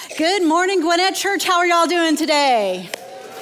Good morning, Gwinnett Church. How are y'all doing today?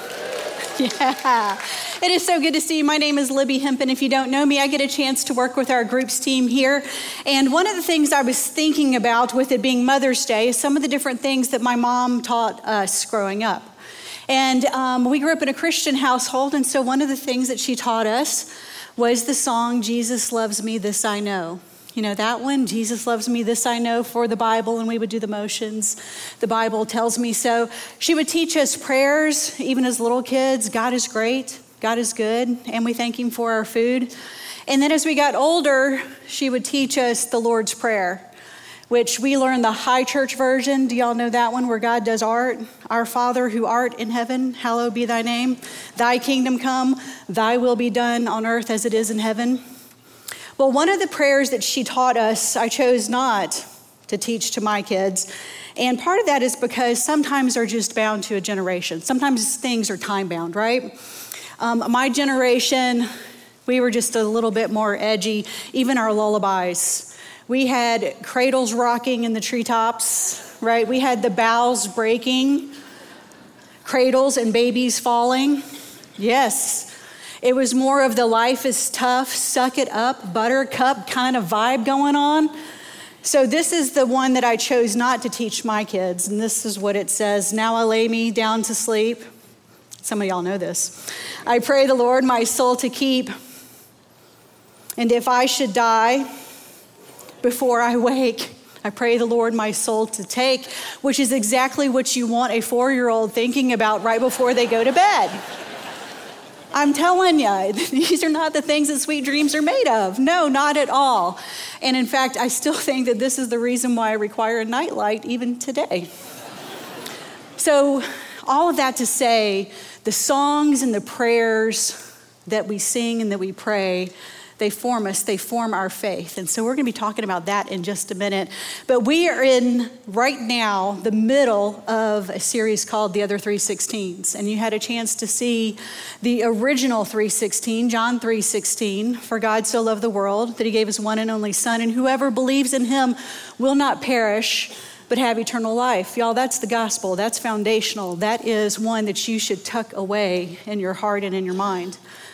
Yeah, it is so good to see you. My name is Libby Hempen. If you don't know me, I get a chance to work with our groups team here. And one of the things I was thinking about with it being Mother's Day is some of the different things that my mom taught us growing up. And we grew up in a Christian household, and so one of the things that she taught us was the song, Jesus Loves Me, This I Know. You know that one? Jesus loves me, this I know, for the Bible, and we would do the motions. The Bible tells me so. She would teach us prayers, even as little kids. God is great, God is good, and we thank Him for our food. And then as we got older, she would teach us the Lord's Prayer, which we learned the high church version. Do y'all know that one where God does art? Our Father who art in heaven, hallowed be thy name. Thy kingdom come, thy will be done on earth as it is in heaven. Well, one of the prayers that she taught us, I chose not to teach to my kids. And part of that is because sometimes they're just bound to a generation. Sometimes things are time bound, right? My generation, we were just a little bit more edgy, even our lullabies. We had cradles rocking in the treetops, right? We had the boughs breaking, cradles and babies falling. Yes. It was more of the life is tough, suck it up, buttercup kind of vibe going on. So this is the one that I chose not to teach my kids. And this is what it says. Now I lay me down to sleep. Some of y'all know this. I pray the Lord my soul to keep. And if I should die before I wake, I pray the Lord my soul to take, which is exactly what you want a 4-year-old thinking about right before they go to bed. I'm telling you, these are not the things that sweet dreams are made of. No, not at all. And in fact, I still think that this is the reason why I require a nightlight even today. So all of that to say, the songs and the prayers that we sing and that we pray, they form us, they form our faith. And so we're going to be talking about that in just a minute. But we are in, right now, the middle of a series called The Other 3:16s. And you had a chance to see the original 3:16, John 3:16. For God so loved the world that He gave His one and only Son, and whoever believes in Him will not perish, but have eternal life. Y'all, that's the gospel. That's foundational. That is one that you should tuck away in your heart and in your mind.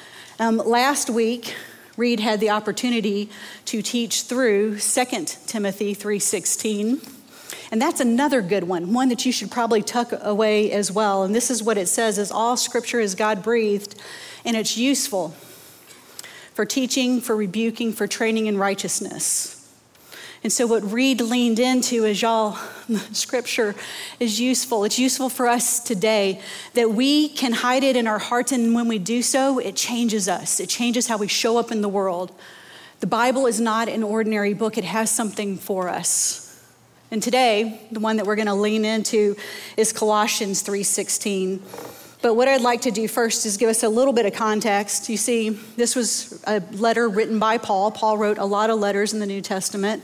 Last week, Reed had the opportunity to teach through 2 Timothy 3:16. And that's another good one that you should probably tuck away as well. And this is what it says, is all scripture is God-breathed, and it's useful for teaching, for rebuking, for training in righteousness. And so what Reed leaned into is, y'all, scripture is useful. It's useful for us today that we can hide it in our hearts, and when we do so, it changes us. It changes how we show up in the world. The Bible is not an ordinary book. It has something for us. And today, the one that we're going to lean into is Colossians 3:16. But what I'd like to do first is give us a little bit of context. You see, this was a letter written by Paul. Paul wrote a lot of letters in the New Testament.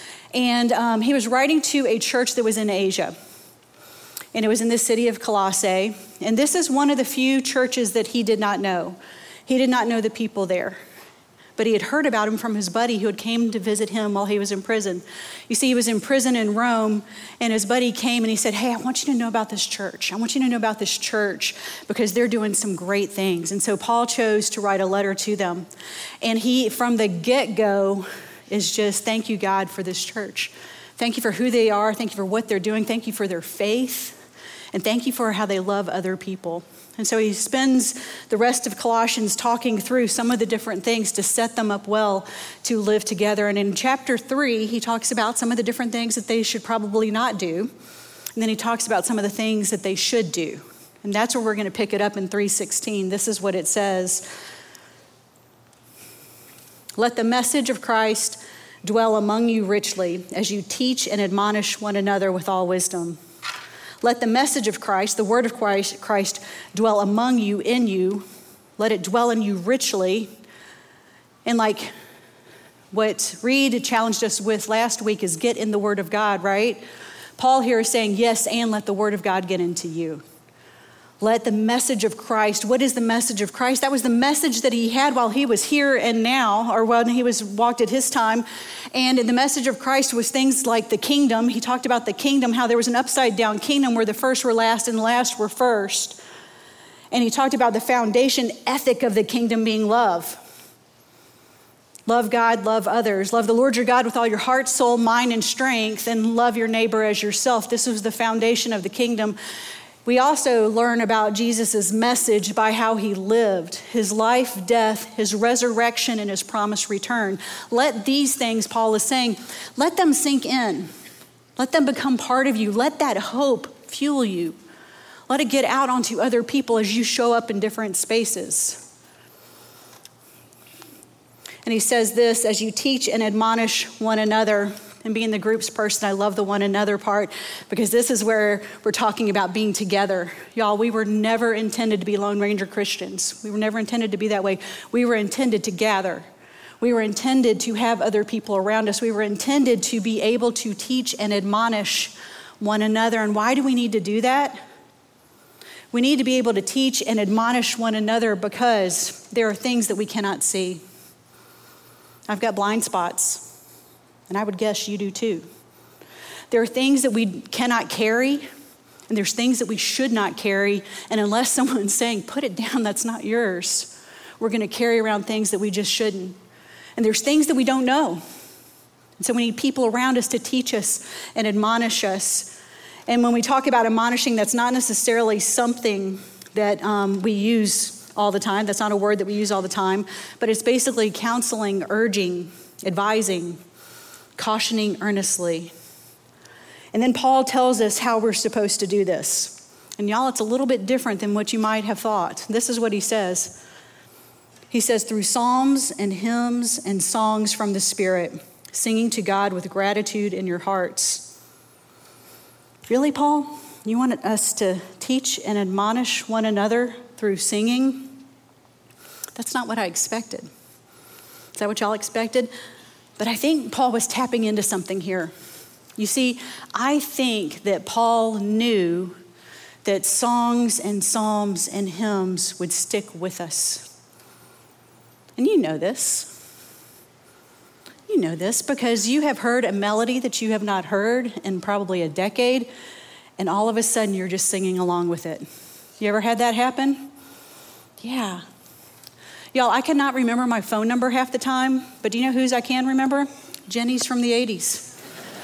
And he was writing to a church that was in Asia. And it was in the city of Colossae. And this is one of the few churches that he did not know. He did not know the people there. But he had heard about him from his buddy who had came to visit him while he was in prison. You see, he was in prison in Rome, and his buddy came and he said, hey, I want you to know about this church. I want you to know about this church because they're doing some great things. And so Paul chose to write a letter to them. And he, from the get-go, is just, thank you, God, for this church. Thank you for who they are. Thank you for what they're doing. Thank you for their faith. And thank you for how they love other people. And so he spends the rest of Colossians talking through some of the different things to set them up well to live together. And in chapter 3, he talks about some of the different things that they should probably not do. And then he talks about some of the things that they should do. And that's where we're going to pick it up in 3:16. This is what it says. Let the message of Christ dwell among you richly as you teach and admonish one another with all wisdom. Let the message of Christ, the word of Christ, dwell among you, in you. Let it dwell in you richly. And like what Reed challenged us with last week is get in the word of God, right? Paul here is saying, yes, and let the word of God get into you. Let the message of Christ, what is the message of Christ? That was the message that he had while he was here and now, or when he walked at his time. And the message of Christ was things like the kingdom. He talked about the kingdom, how there was an upside down kingdom where the first were last and the last were first. And he talked about the foundation ethic of the kingdom being love. Love God, love others. Love the Lord your God with all your heart, soul, mind, and strength, and love your neighbor as yourself. This was the foundation of the kingdom. We also learn about Jesus' message by how he lived, his life, death, his resurrection, and his promised return. Let these things, Paul is saying, let them sink in. Let them become part of you. Let that hope fuel you. Let it get out onto other people as you show up in different spaces. And he says this, as you teach and admonish one another. And being the group's person, I love the one another part, because this is where we're talking about being together. Y'all, we were never intended to be Lone Ranger Christians. We were never intended to be that way. We were intended to gather. We were intended to have other people around us. We were intended to be able to teach and admonish one another. And why do we need to do that? We need to be able to teach and admonish one another because there are things that we cannot see. I've got blind spots. And I would guess you do too. There are things that we cannot carry, and there's things that we should not carry. And unless someone's saying, put it down, that's not yours, we're going to carry around things that we just shouldn't. And there's things that we don't know. And so we need people around us to teach us and admonish us. And when we talk about admonishing, that's not necessarily something that we use all the time. That's not a word that we use all the time. But it's basically counseling, urging, advising, cautioning earnestly. And then Paul tells us how we're supposed to do this. And y'all, it's a little bit different than what you might have thought. This is what he says. He says, through psalms and hymns and songs from the Spirit, singing to God with gratitude in your hearts. Really, Paul? You want us to teach and admonish one another through singing? That's not what I expected. Is that what y'all expected? But I think Paul was tapping into something here. You see, I think that Paul knew that songs and psalms and hymns would stick with us. And you know this. You know this because you have heard a melody that you have not heard in probably a decade, and all of a sudden you're just singing along with it. You ever had that happen? Yeah. Y'all, I cannot remember my phone number half the time, but do you know whose I can remember? Jenny's from the 80s.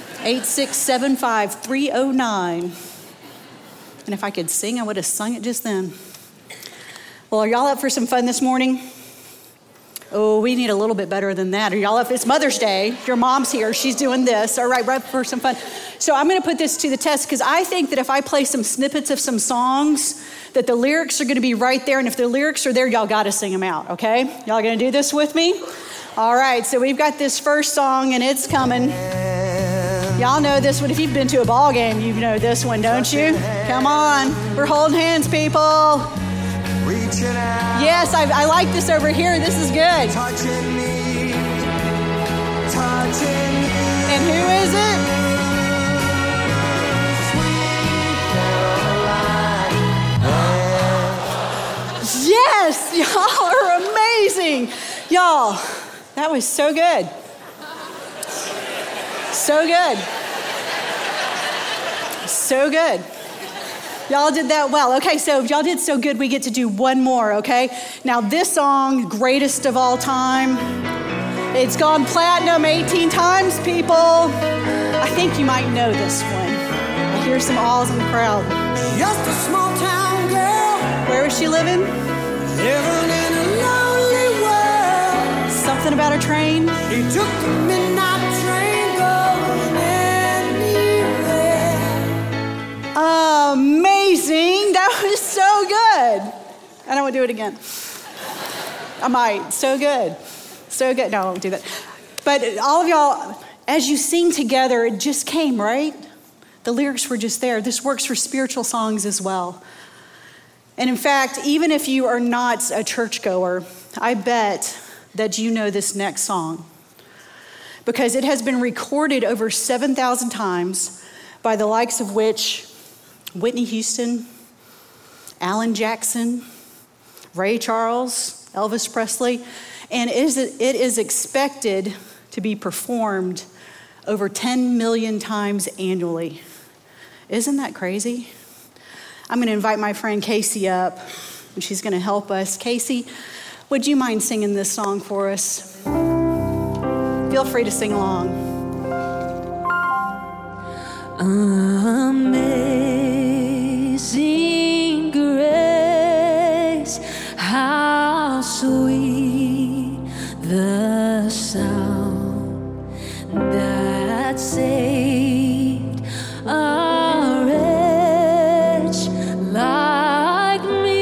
8675-309. And if I could sing, I would have sung it just then. Well, are y'all up for some fun this morning? Oh, we need a little bit better than that. Are y'all up? It's Mother's Day. Your mom's here. She's doing this. All right, we're up for some fun. So I'm going to put this to the test because I think that if I play some snippets of some songs, that the lyrics are going to be right there. And if the lyrics are there, y'all got to sing them out, okay? Y'all going to do this with me? All right, so we've got this first song, and it's coming. Y'all know this one. If you've been to a ball game, you know this one, don't you? Come on. We're holding hands, people. Yes, I like this over here. This is good. And who is it? Yes, y'all are amazing. Y'all, that was so good. So good. So good. Y'all did that well. Okay, so if y'all did so good, we get to do one more, okay? Now this song, greatest of all time, it's gone platinum 18 times, people. I think you might know this one. I hear some awes in the crowd. Just a small town girl. Where was she living? Living in a lonely world. Something about a train. She took the midnight train going anywhere. Amazing. That was so good. I don't want to do it again. I might. So good. So good. No, I won't do that. But all of y'all, as you sing together, it just came, right? The lyrics were just there. This works for spiritual songs as well. And in fact, even if you are not a churchgoer, I bet that you know this next song because it has been recorded over 7,000 times by the likes of which Whitney Houston, Alan Jackson, Ray Charles, Elvis Presley, and it is expected to be performed over 10 million times annually. Isn't that crazy? I'm going to invite my friend Casey up, and she's going to help us. Casey, would you mind singing this song for us? Feel free to sing along. Amazing grace, how sweet the sound that saved a wretch like me.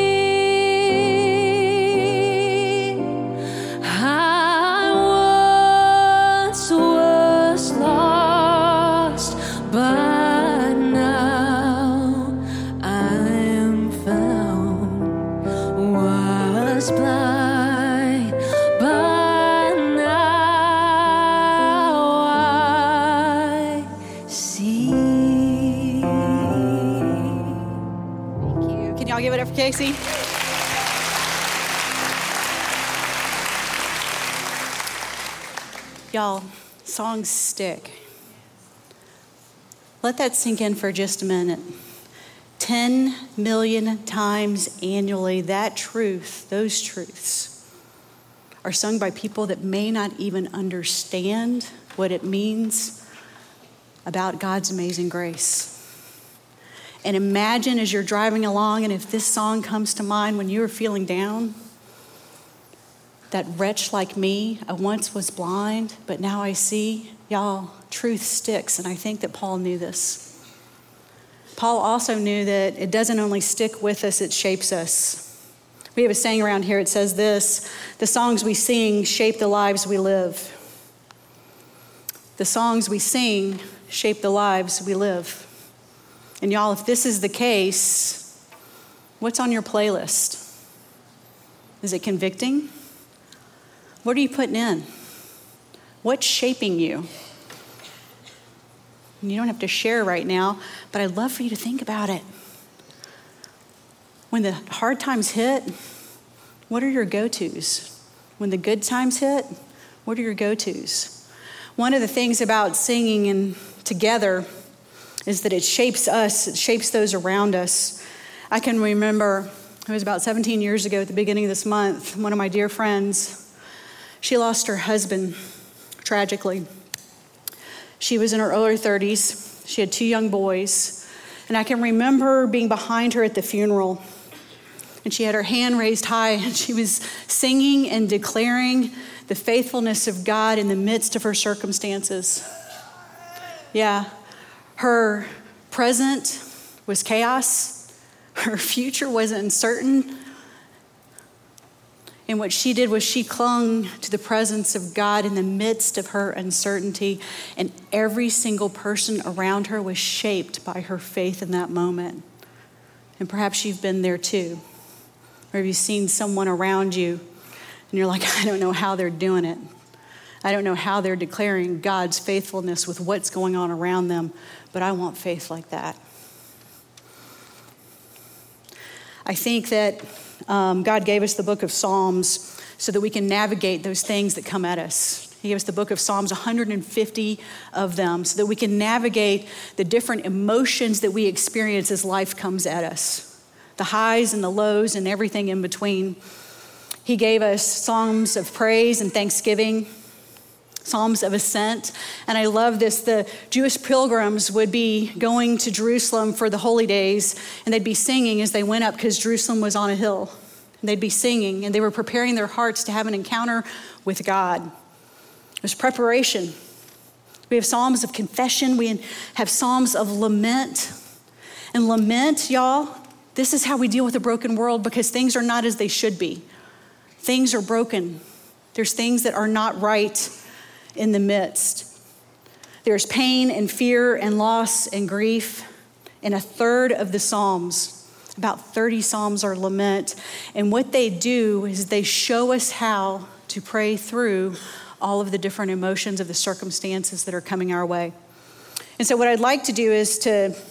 I once was lost, but now I am found. Was blind, but now I see. Thank you. Can y'all give it up for Casey? Y'all, songs stick. Let that sink in for just a minute. 10 million times annually, that truth, those truths, are sung by people that may not even understand what it means about God's amazing grace. And imagine as you're driving along, and if this song comes to mind when you were feeling down, that wretch like me, I once was blind, but now I see. Y'all, truth sticks, and I think that Paul knew this. Paul also knew that it doesn't only stick with us, it shapes us. We have a saying around here, it says this: the songs we sing shape the lives we live. The songs we sing shape the lives we live. And y'all, if this is the case, what's on your playlist? Is it convicting? What are you putting in? What's shaping you? And you don't have to share right now, but I'd love for you to think about it. When the hard times hit, what are your go-tos? When the good times hit, what are your go-tos? One of the things about singing and together is that it shapes us, it shapes those around us. I can remember, it was about 17 years ago at the beginning of this month, one of my dear friends, she lost her husband tragically. She was in her early 30s. She had 2 young boys. And I can remember being behind her at the funeral. And she had her hand raised high, and she was singing and declaring the faithfulness of God in the midst of her circumstances. Yeah, her present was chaos. Her future was uncertain. And what she did was she clung to the presence of God in the midst of her uncertainty. And every single person around her was shaped by her faith in that moment. And perhaps you've been there too. Or have you seen someone around you and you're like, I don't know how they're doing it. I don't know how they're declaring God's faithfulness with what's going on around them, but I want faith like that. I think that God gave us the book of Psalms so that we can navigate those things that come at us. He gave us the book of Psalms, 150 of them, so that we can navigate the different emotions that we experience as life comes at us, the highs and the lows and everything in between. He gave us psalms of praise and thanksgiving, psalms of ascent. And I love this. The Jewish pilgrims would be going to Jerusalem for the holy days, and they'd be singing as they went up because Jerusalem was on a hill. And they'd be singing, and they were preparing their hearts to have an encounter with God. There's preparation. We have psalms of confession. We have psalms of lament. And lament, y'all, this is how we deal with a broken world, because things are not as they should be. Things are broken. There's things that are not right in the midst. There's pain and fear and loss and grief. And a third of the Psalms, about 30 Psalms, are lament. And what they do is they show us how to pray through all of the different emotions of the circumstances that are coming our way. And so what I'd like to do is to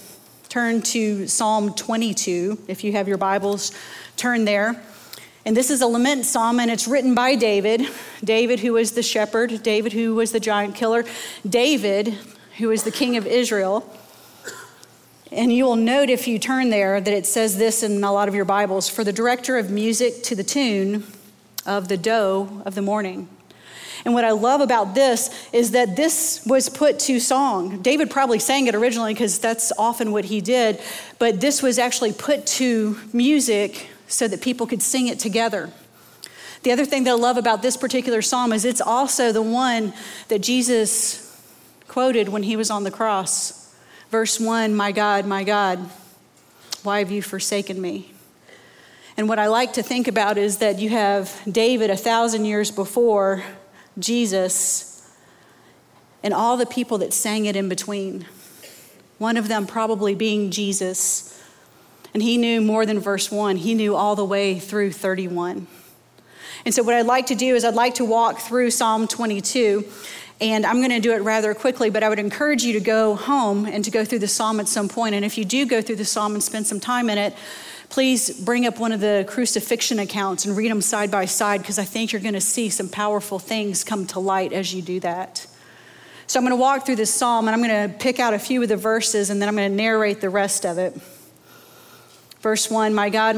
turn to Psalm 22. If you have your Bibles, turn there. And this is a lament psalm, and it's written by David. David, who was the shepherd. David, who was the giant killer. David, who is the king of Israel. And you will note if you turn there that it says this in a lot of your Bibles, for the director of music to the tune of the doe of the morning. And what I love about this is that this was put to song. David probably sang it originally because that's often what he did, but this was actually put to music so that people could sing it together. The other thing that I love about this particular psalm is it's also the one that Jesus quoted when he was on the cross. Verse 1, my God, why have you forsaken me? And what I like to think about is that you have David 1,000 years before Jesus and all the people that sang it in between. One of them probably being Jesus. And he knew more than verse 1. He knew all the way through 31. And so what I'd like to do is I'd like to walk through Psalm 22. And I'm going to do it rather quickly, but I would encourage you to go home and to go through the psalm at some point. And if you do go through the psalm and spend some time in it, please bring up one of the crucifixion accounts and read them side by side, because I think you're going to see some powerful things come to light as you do that. So I'm going to walk through this psalm, and I'm going to pick out a few of the verses, and then I'm going to narrate the rest of it. Verse 1, my God,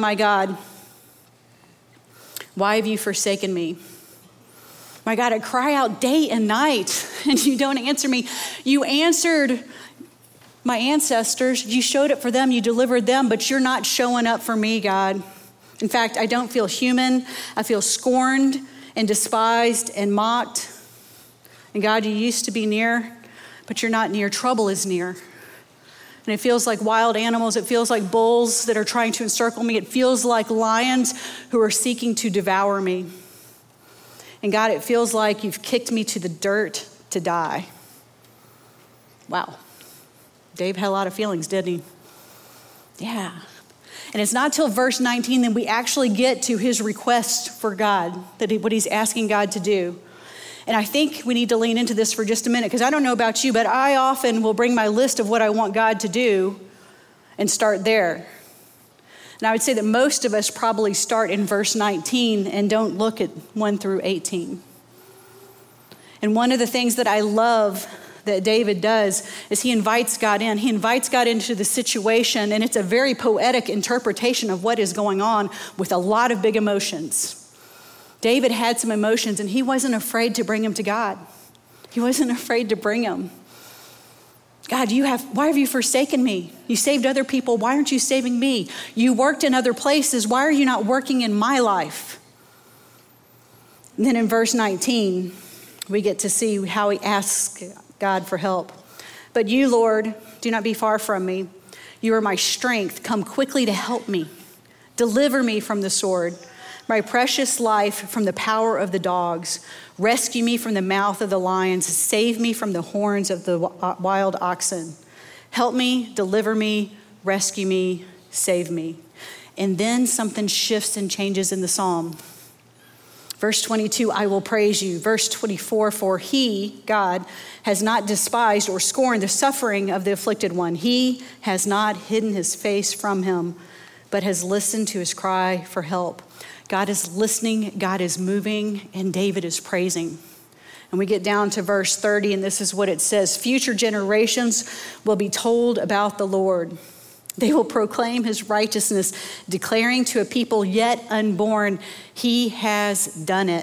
why have you forsaken me? My God, I cry out day and night, and you don't answer me. You answered my ancestors. You showed up for them. You delivered them, but you're not showing up for me, God. In fact, I don't feel human. I feel scorned and despised and mocked. And God, you used to be near, but you're not near. Trouble is near. And it feels like wild animals. It feels like bulls that are trying to encircle me. It feels like lions who are seeking to devour me. And God, it feels like you've kicked me to the dirt to die. Wow. Dave had a lot of feelings, didn't he? Yeah. And it's not till verse 19 that we actually get to his request for God, what he's asking God to do. And I think we need to lean into this for just a minute, because I don't know about you, but I often will bring my list of what I want God to do and start there. And I would say that most of us probably start in verse 19 and don't look at 1 through 18. And one of the things that I love that David does is he invites God in. He invites God into the situation, and it's a very poetic interpretation of what is going on with a lot of big emotions. David had some emotions, and he wasn't afraid to bring them to God. He wasn't afraid to bring them. God, why have you forsaken me? You saved other people. Why aren't you saving me? You worked in other places. Why are you not working in my life? And then in verse 19, we get to see how he asks God for help. But you, Lord, do not be far from me. You are my strength. Come quickly to help me. Deliver me from the sword, my precious life from the power of the dogs. Rescue me from the mouth of the lions. Save me from the horns of the wild oxen. Help me, deliver me, rescue me, save me. And then something shifts and changes in the psalm. Verse 22, I will praise you. Verse 24, for he, God, has not despised or scorned the suffering of the afflicted one. He has not hidden his face from him, but has listened to his cry for help. God is listening, God is moving, and David is praising. And we get down to verse 30, and this is what it says. Future generations will be told about the Lord. They will proclaim his righteousness, declaring to a people yet unborn, he has done it.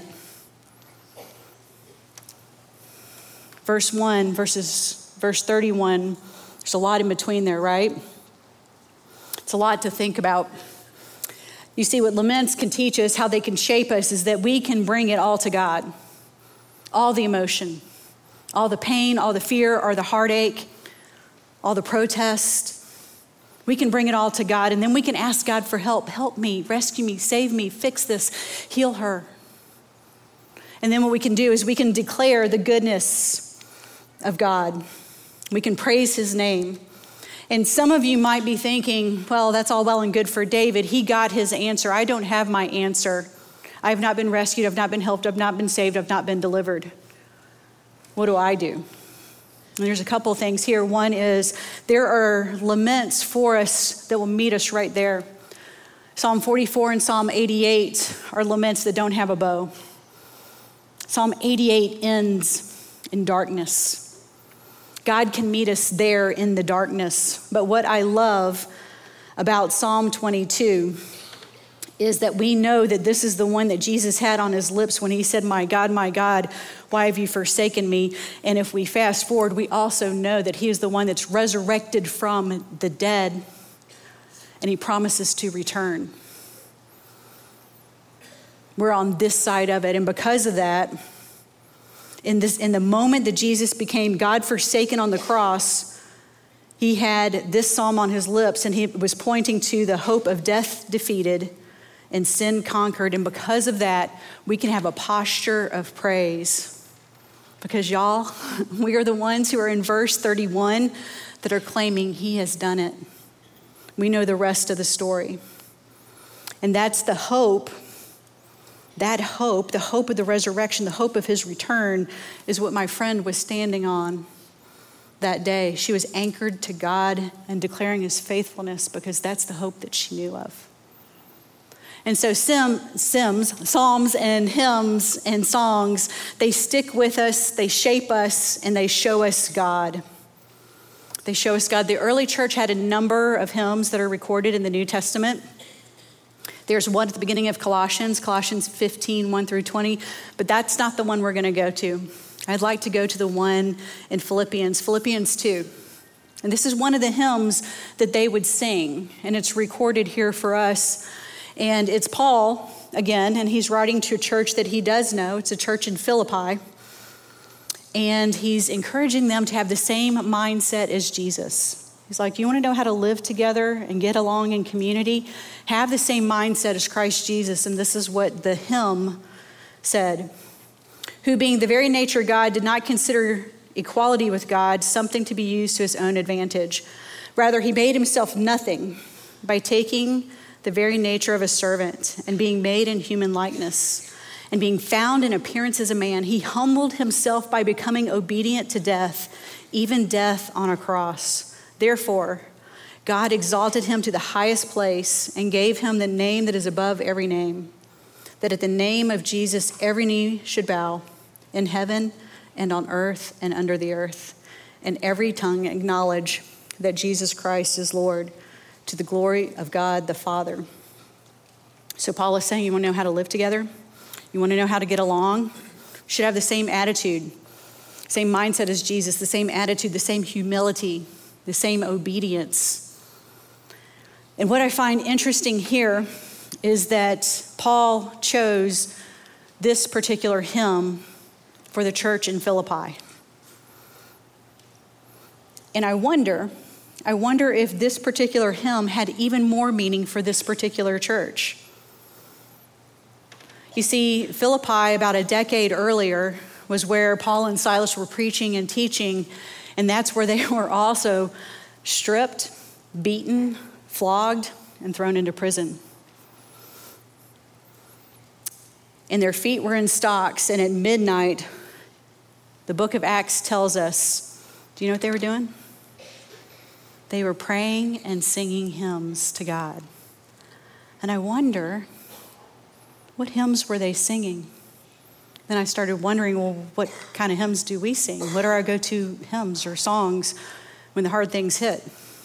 Verse 1 versus verse 31, there's a lot in between there, right? It's a lot to think about. You see, what laments can teach us, how they can shape us, is that we can bring it all to God. All the emotion, all the pain, all the fear, or the heartache, all the protest. We can bring it all to God, and then we can ask God for help. Help me, rescue me, save me, fix this, heal her. And then what we can do is we can declare the goodness of God. We can praise his name. And some of you might be thinking, well, that's all well and good for David. He got his answer. I don't have my answer. I have not been rescued. I've not been helped. I've not been saved. I've not been delivered. What do I do? And there's a couple things here. One is there are laments for us that will meet us right there. Psalm 44 and Psalm 88 are laments that don't have a bow. Psalm 88 ends in darkness. God can meet us there in the darkness. But what I love about Psalm 22 is that we know that this is the one that Jesus had on his lips when he said, my God, why have you forsaken me? And if we fast forward, we also know that he is the one that's resurrected from the dead, and he promises to return. We're on this side of it, and because of that, in the moment that Jesus became God forsaken on the cross, he had this psalm on his lips, and he was pointing to the hope of death defeated and sin conquered. And because of that, we can have a posture of praise. Because y'all, we are the ones who are in verse 31 that are claiming he has done it. We know the rest of the story. And that's the hope. That hope, the hope of the resurrection, the hope of his return, is what my friend was standing on that day. She was anchored to God and declaring his faithfulness because that's the hope that she knew of. And so psalms and hymns and songs, they stick with us, they shape us, and they show us God. They show us God. The early church had a number of hymns that are recorded in the New Testament. There's one at the beginning of Colossians 15, 1 through 20, but that's not the one we're going to go to. I'd like to go to the one in Philippians 2. And this is one of the hymns that they would sing, and it's recorded here for us. And it's Paul, again, and he's writing to a church that he does know. It's a church in Philippi. And he's encouraging them to have the same mindset as Jesus. He's like, you want to know how to live together and get along in community? Have the same mindset as Christ Jesus. And this is what the hymn said. Who, being the very nature of God, did not consider equality with God something to be used to his own advantage. Rather, he made himself nothing by taking the very nature of a servant and being made in human likeness. And being found in appearance as a man, he humbled himself by becoming obedient to death, even death on a cross. Therefore, God exalted him to the highest place and gave him the name that is above every name, that at the name of Jesus every knee should bow, in heaven and on earth and under the earth, and every tongue acknowledge that Jesus Christ is Lord, to the glory of God the Father. So Paul is saying, you want to know how to live together? You want to know how to get along? You should have the same attitude, same mindset as Jesus, the same attitude, the same humility, the same obedience. And what I find interesting here is that Paul chose this particular hymn for the church in Philippi. And I wonder if this particular hymn had even more meaning for this particular church. You see, Philippi, about a decade earlier, was where Paul and Silas were preaching and teaching, and that's where they were also stripped, beaten, flogged, and thrown into prison. And their feet were in stocks, and at midnight, the book of Acts tells us, do you know what they were doing? They were praying and singing hymns to God. And I wonder, what hymns were they singing? Then I started wondering, well, what kind of hymns do we sing? What are our go-to hymns or songs when the hard things hit?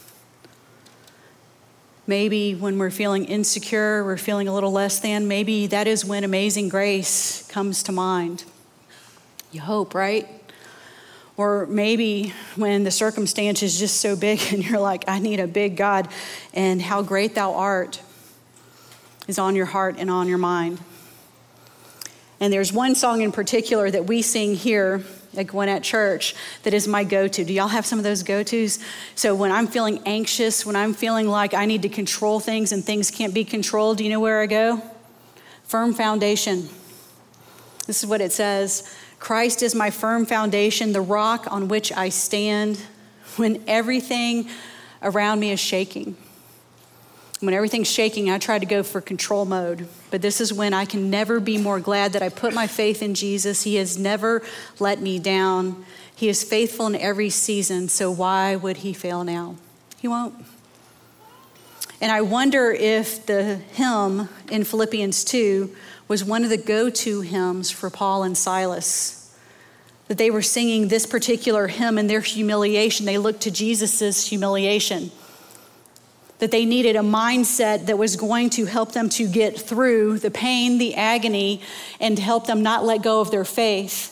Maybe when we're feeling insecure, we're feeling a little less than, maybe that is when Amazing Grace comes to mind. You hope, right? Or maybe when the circumstance is just so big and you're like, I need a big God, and How Great Thou Art is on your heart and on your mind. And there's one song in particular that we sing here at Gwinnett Church that is my go-to. Do y'all have some of those go-tos? So when I'm feeling anxious, when I'm feeling like I need to control things and things can't be controlled, do you know where I go? Firm foundation. This is what it says. Christ is my firm foundation, the rock on which I stand when everything around me is shaking. When everything's shaking, I try to go for control mode. But this is when I can never be more glad that I put my faith in Jesus. He has never let me down. He is faithful in every season, so why would he fail now? He won't. And I wonder if the hymn in Philippians 2 was one of the go-to hymns for Paul and Silas. That they were singing this particular hymn in their humiliation. They looked to Jesus' humiliation. That they needed a mindset that was going to help them to get through the pain, the agony, and to help them not let go of their faith.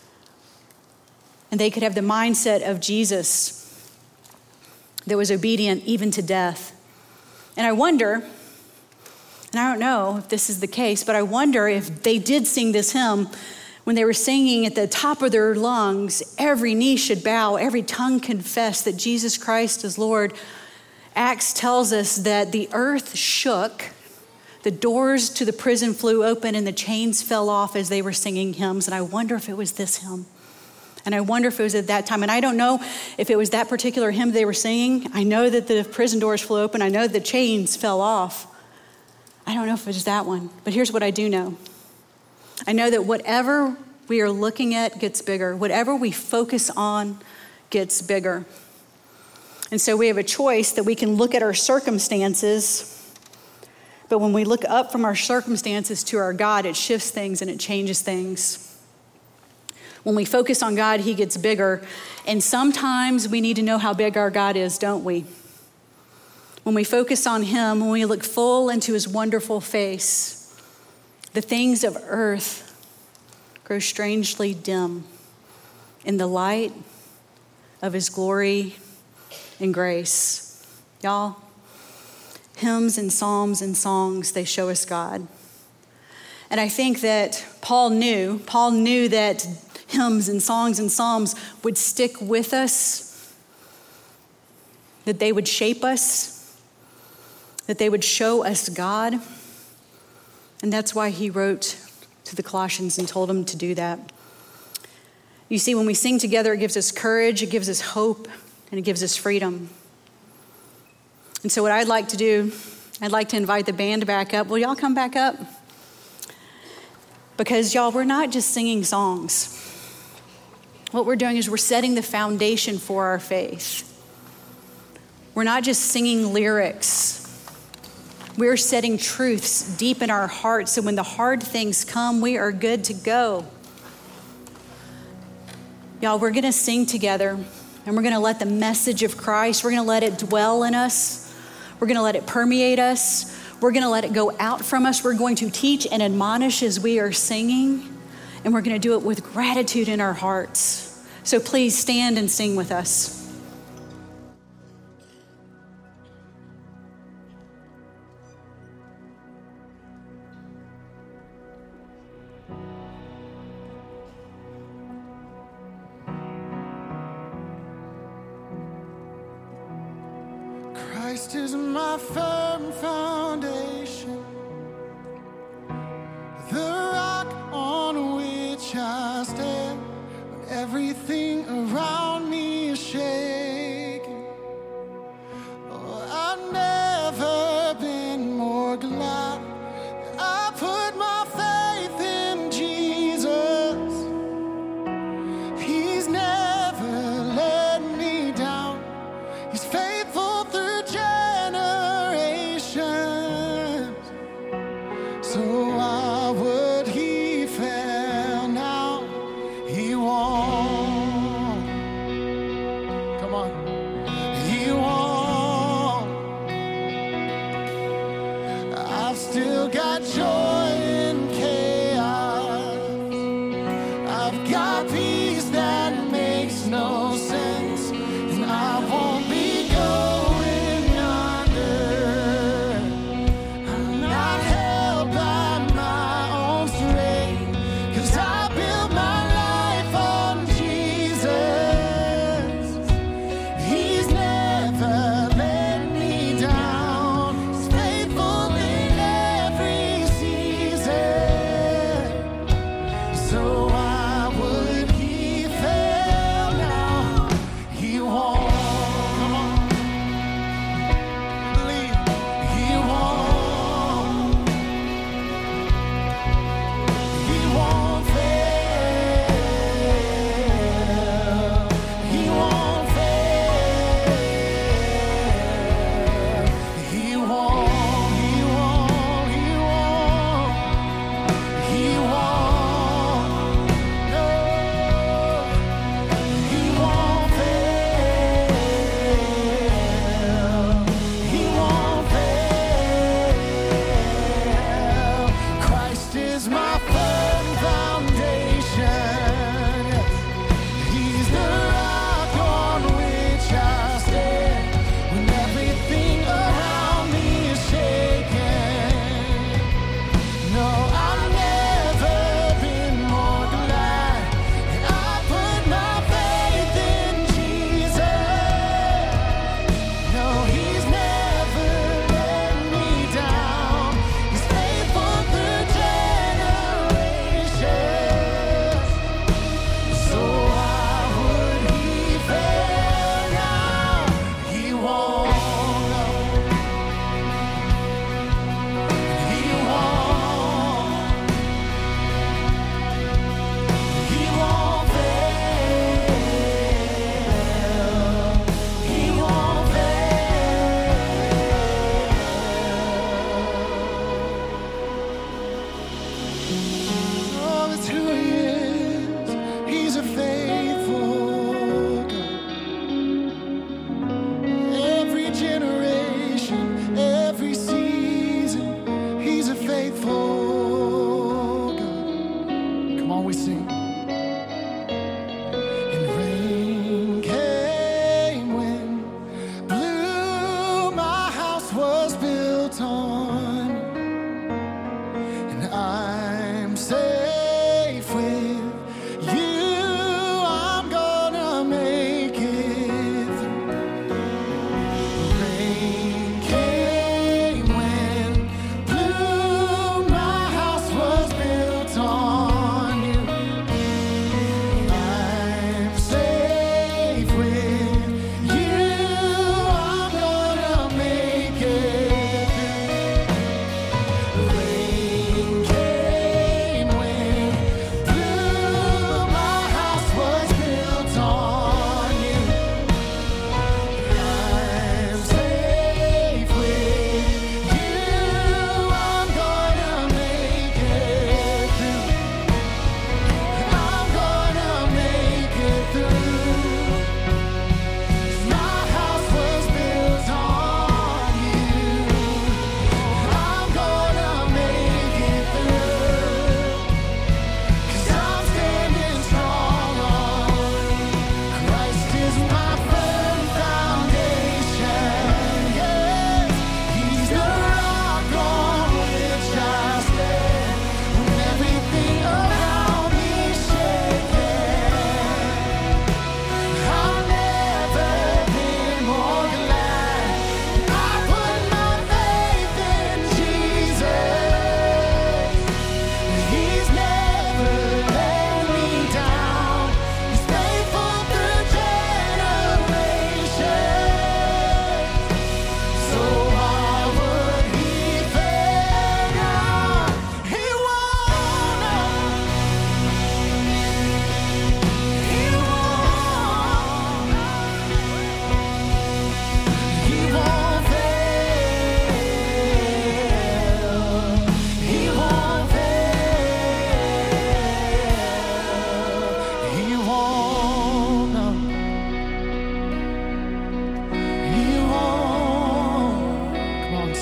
And they could have the mindset of Jesus that was obedient even to death. And I wonder, and I don't know if this is the case, but I wonder if they did sing this hymn when they were singing at the top of their lungs, every knee should bow, every tongue confess that Jesus Christ is Lord. Acts tells us that the earth shook, the doors to the prison flew open, and the chains fell off as they were singing hymns. And I wonder if it was this hymn. And I wonder if it was at that time. And I don't know if it was that particular hymn they were singing. I know that the prison doors flew open. I know the chains fell off. I don't know if it was that one. But here's what I do know. I know that whatever we are looking at gets bigger. Whatever we focus on gets bigger. And so we have a choice that we can look at our circumstances, but when we look up from our circumstances to our God, it shifts things and it changes things. When we focus on God, he gets bigger. And sometimes we need to know how big our God is, don't we? When we focus on him, when we look full into his wonderful face, the things of earth grow strangely dim in the light of his glory and grace. Y'all, hymns and psalms and songs, they show us God. And I think that Paul knew that hymns and songs and psalms would stick with us, that they would shape us, that they would show us God. And that's why he wrote to the Colossians and told them to do that. You see, when we sing together, it gives us courage, it gives us hope, and it gives us freedom. And so what I'd like to do, I'd like to invite the band back up. Will y'all come back up? Because y'all, we're not just singing songs. What we're doing is we're setting the foundation for our faith. We're not just singing lyrics. We're setting truths deep in our hearts, so when the hard things come, we are good to go. Y'all, we're gonna sing together, and we're gonna let the message of Christ, we're gonna let it dwell in us. We're gonna let it permeate us. We're gonna let it go out from us. We're going to teach and admonish as we are singing, and we're gonna do it with gratitude in our hearts. So please stand and sing with us. Christ is my firm foundation, the rock on which I stand. When everything around me is shaking, oh, I've never been more glad that I put my faith in Jesus. He's never let me down. He's faithful through generations. So why would he fail now? He won't. Come on. He won't. I've still got joy in chaos. I've got peace that makes no sense. And I won't be going under. I'm not held by my own strength, 'cause I built my life on Jesus. He's never let me down. He's faithful in every season.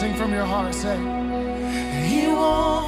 Sing from your heart, say, He won't